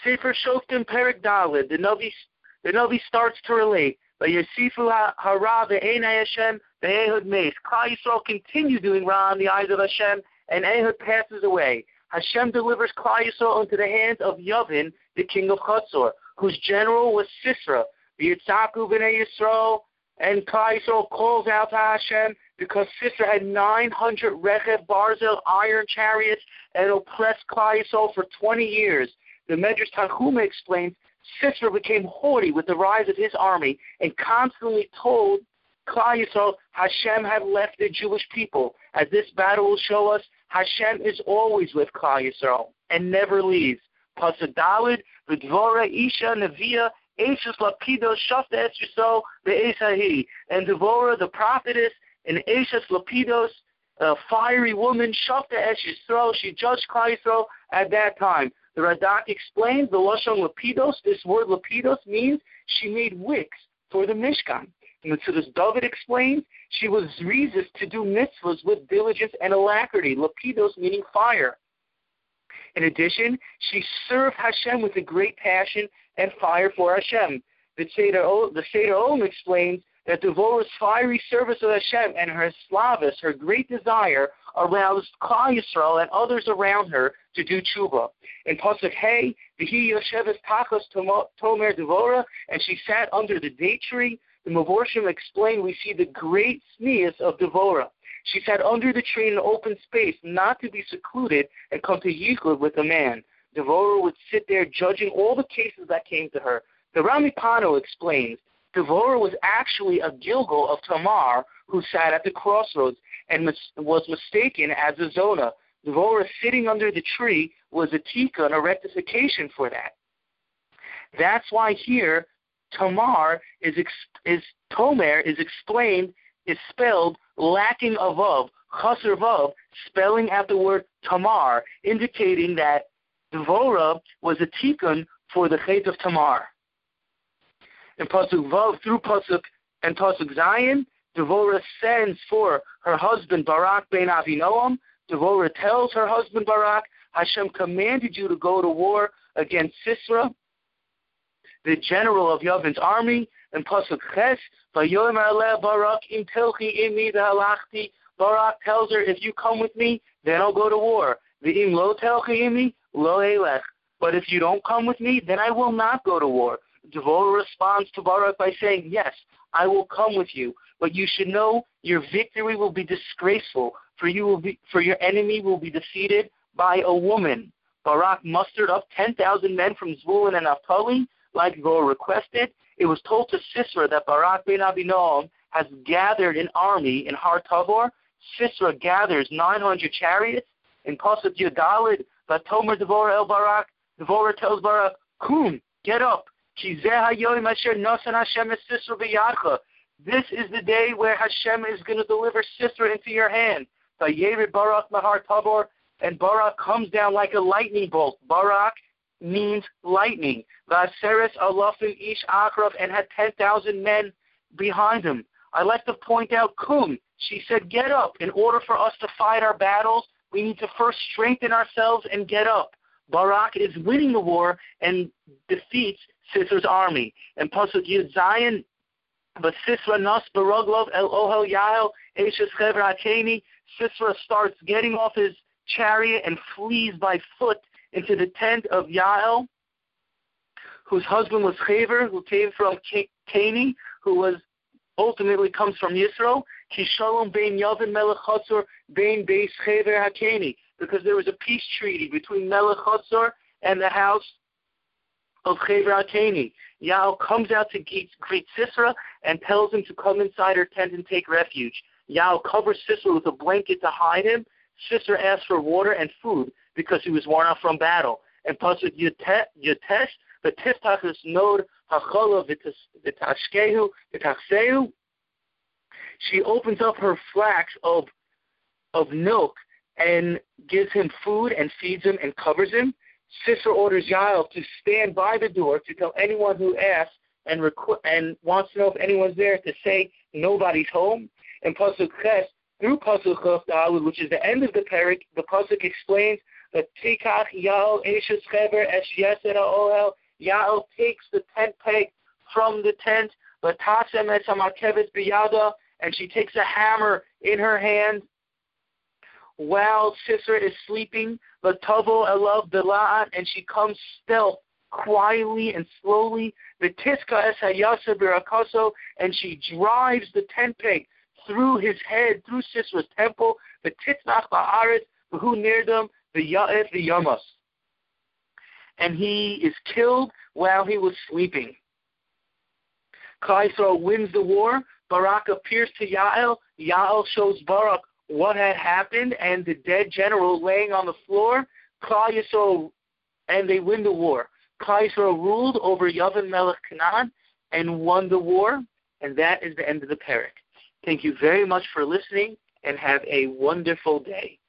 Sefer Shoftim Perik Daled. The Navi starts to relate. Vayasifu hara ve'enei Hashem ve'ehud meis. Klal Yisrael continue doing ra in the eyes of Hashem, and Ehud passes away. Hashem delivers Klal Yisrael into the hands of Yavin, the king of Chatzor, whose general was Sisera. V'yitzaku b'nei Yisrael, and Klal Yisrael calls out to Hashem because Sisera had 900 Rechev Barzel iron chariots and oppressed Klal Yisrael for 20 years. The Medrash Tanchuma explains Sisera became haughty with the rise of his army and constantly told Klal Yisrael Hashem had left the Jewish people. As this battle will show us, Hashem is always with Klal Yisrael and never leaves. Pasuk Daled, V'dvora Isha Neviah Eishes Lapidos Shafta Es Yisrael Be'esahi. And Devorah, the prophetess, and Eishes Lapidos, a fiery woman, Shafta Es Yisrael, she judged Klal Yisrael at that time. The Radak explains the Lashon Lapidos. This word Lapidos means she made wicks for the Mishkan. And so this David explains she was resist to do mitzvahs with diligence and alacrity. Lapidos meaning fire. In addition, she served Hashem with a great passion and fire for Hashem. The Seder Olam explains that Devorah's fiery service of Hashem and her slavis, her great desire, aroused Klal Yisrael and others around her to do tshuva. In Pasuk Hey, V'hi Yosheves Tachas Tomer Devorah, and she sat under the date tree. The Mevorshim explain we see the great sneas of Devorah. She sat under the tree in an open space, not to be secluded and come to yichud with a man. Devorah would sit there judging all the cases that came to her. The Ramipano explains Devorah was actually a Gilgal of Tamar who sat at the crossroads and was mistaken as a Zonah. Devorah sitting under the tree was a tikkun, a rectification for that. That's why here Tomer is explained, is spelled lacking a vav, chaser vav, spelling out the word Tamar, indicating that Devorah was a tikkun for the chet of Tamar. In Pasuk Vav through Pasuk and Pasuk Zayin, Devorah sends for her husband Barak ben Avinoam. Devorah tells her husband Barak, Hashem commanded you to go to war against Sisera, the general of Yavin's army. In Pasuk Ches, Vayomer aleh Barak im telchi imi v'halachti. Barak tells her, if you come with me, then I'll go to war. V'im lo telchi imi, lo elech. But if you don't come with me, then I will not go to war. Devorah responds to Barak by saying, yes, I will come with you, but you should know your victory will be disgraceful, for your enemy will be defeated by a woman. Barak mustered up 10,000 men from Zvulun and Naphtali, like Devorah requested. It was told to Sisera that Barak ben Abinoam has gathered an army in Har Tabor. Sisera gathers 900 chariots. In Pasuk Yudalid, Vatomer Devorah el Barak, Devorah tells Barak, Kum, get up. This is the day where Hashem is going to deliver Sisera into your hand. Barak Mahar Tabor, and Barak comes down like a lightning bolt. Barak means lightning. Vaseres alafim ish akrav, and had 10,000 men behind him. I like to point out Kum. She said, get up. In order for us to fight our battles, we need to first strengthen ourselves and get up. Barak is winning the war and defeats Sisera's army. And Pasuk Yud Zayin, but Sisera nas baraglov el ohel yael eshes chever hakeni. Sisera starts getting off his chariot and flees by foot into the tent of Yael, whose husband was Chever, who came from Kani, who was ultimately comes from Yisro. Kishalom bein Yavin Melech Chatzor bein Beis Chever Hakeni, because there was a peace treaty between Melech Chatzor and the house of Chever Hakeni. Yael comes out to greet Sisera and tells him to come inside her tent and take refuge. Yael covers Sisera with a blanket to hide him. Sisera asks for water and food because he was worn out from battle. And Pasuk Yotesh, the Tiftach is nod hachala v'tashkehu v'tachsehu. She opens up her flax of milk and gives him food and feeds him and covers him. Sisera orders Yael to stand by the door to tell anyone who asks and wants to know if anyone's there to say nobody's home. And Pasuk Ches, through Pasuk Chaf Daled, which is the end of the parak, the Pasuk explains V'tikach Yael eshes chever es yesed ha'ohel. Yael takes the tent peg from the tent. V'tasem es ha'markeves b'yada, and she takes a hammer in her hand while Sisera is sleeping. V'tavo elav b'la'at, and she comes stealth, quietly and slowly. V'tiska es hayasa b'rakaso, and she drives the tent peg through his head, through Sisera's temple. V'titnach ba'aretz v'hu nirdam v'ya'et v'yamas, and he is killed while he was sleeping. Klal Yisrael wins the war. Barak appears to Yael. Yael shows Barak what had happened and the dead general laying on the floor. Klal Yisrael, and they win the war. Klal Yisrael ruled over Yavin Melech Canaan and won the war, and that is the end of the parak. Thank you very much for listening, and have a wonderful day.